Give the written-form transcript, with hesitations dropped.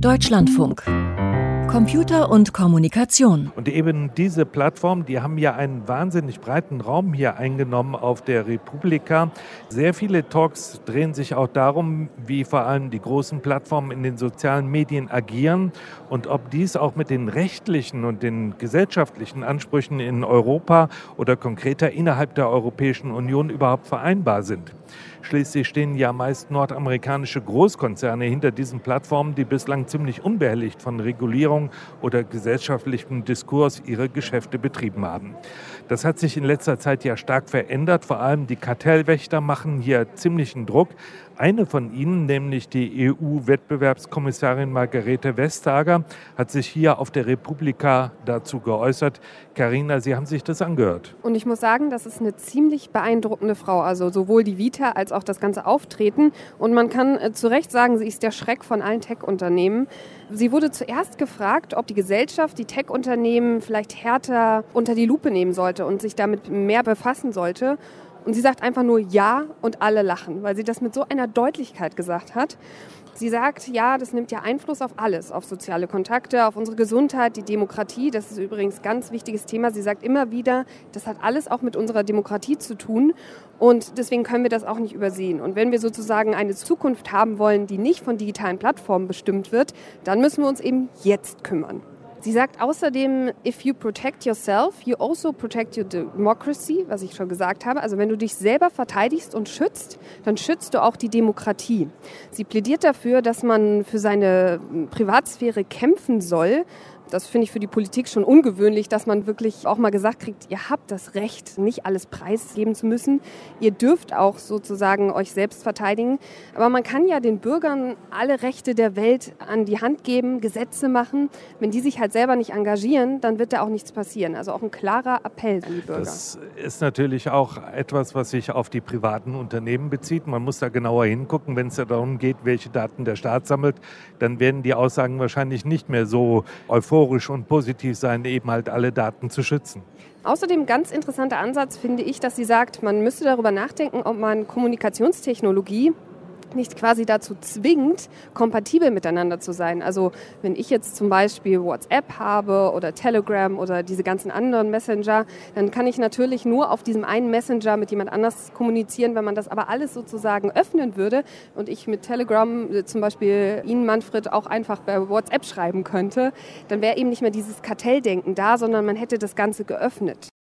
Deutschlandfunk. Computer und Kommunikation. Und eben diese Plattformen, die haben ja einen wahnsinnig breiten Raum hier eingenommen auf der Republika. Sehr viele Talks drehen sich auch darum, wie vor allem die großen Plattformen in den sozialen Medien agieren und ob dies auch mit den rechtlichen und den gesellschaftlichen Ansprüchen in Europa oder konkreter innerhalb der Europäischen Union überhaupt vereinbar sind. Schließlich stehen ja meist nordamerikanische Großkonzerne hinter diesen Plattformen, die bislang ziemlich unbehelligt von Regulierung oder gesellschaftlichem Diskurs ihre Geschäfte betrieben haben. Das hat sich in letzter Zeit ja stark verändert. Vor allem die Kartellwächter machen hier ziemlichen Druck. Eine von ihnen, nämlich die EU-Wettbewerbskommissarin Margrethe Vestager, hat sich hier auf der Republika dazu geäußert. Carina, Sie haben sich das angehört. Und ich muss sagen, das ist eine ziemlich beeindruckende Frau. Also sowohl die Vita als auch das ganze Auftreten. Und man kann zu Recht sagen, sie ist der Schreck von allen Tech-Unternehmen. Sie wurde zuerst gefragt, ob die Gesellschaft die Tech-Unternehmen vielleicht härter unter die Lupe nehmen sollte und sich damit mehr befassen sollte. Und sie sagt einfach nur ja und alle lachen, weil sie das mit so einer Deutlichkeit gesagt hat. Sie sagt, ja, das nimmt ja Einfluss auf alles, auf soziale Kontakte, auf unsere Gesundheit, die Demokratie. Das ist übrigens ein ganz wichtiges Thema. Sie sagt immer wieder, das hat alles auch mit unserer Demokratie zu tun. Und deswegen können wir das auch nicht übersehen. Und wenn wir sozusagen eine Zukunft haben wollen, die nicht von digitalen Plattformen bestimmt wird, dann müssen wir uns eben jetzt kümmern. Sie sagt außerdem, if you protect yourself, you also protect your democracy, was ich schon gesagt habe. Also wenn du dich selber verteidigst und schützt, dann schützt du auch die Demokratie. Sie plädiert dafür, dass man für seine Privatsphäre kämpfen soll. Das finde ich für die Politik schon ungewöhnlich, dass man wirklich auch mal gesagt kriegt, ihr habt das Recht, nicht alles preisgeben zu müssen. Ihr dürft auch sozusagen euch selbst verteidigen. Aber man kann ja den Bürgern alle Rechte der Welt an die Hand geben, Gesetze machen. Wenn die sich halt selber nicht engagieren, dann wird da auch nichts passieren. Also auch ein klarer Appell an die Bürger. Das ist natürlich auch etwas, was sich auf die privaten Unternehmen bezieht. Man muss da genauer hingucken, wenn es ja darum geht, welche Daten der Staat sammelt. Dann werden die Aussagen wahrscheinlich nicht mehr so euphorisch und positiv sein, eben halt alle Daten zu schützen. Außerdem ganz interessanter Ansatz finde ich, dass sie sagt, man müsste darüber nachdenken, ob man Kommunikationstechnologie nicht quasi dazu zwingt, kompatibel miteinander zu sein. Also wenn ich jetzt zum Beispiel WhatsApp habe oder Telegram oder diese ganzen anderen Messenger, dann kann ich natürlich nur auf diesem einen Messenger mit jemand anders kommunizieren. Wenn man das aber alles sozusagen öffnen würde und ich mit Telegram zum Beispiel Ihnen, Manfred, auch einfach bei WhatsApp schreiben könnte, dann wäre eben nicht mehr dieses Kartelldenken da, sondern man hätte das Ganze geöffnet.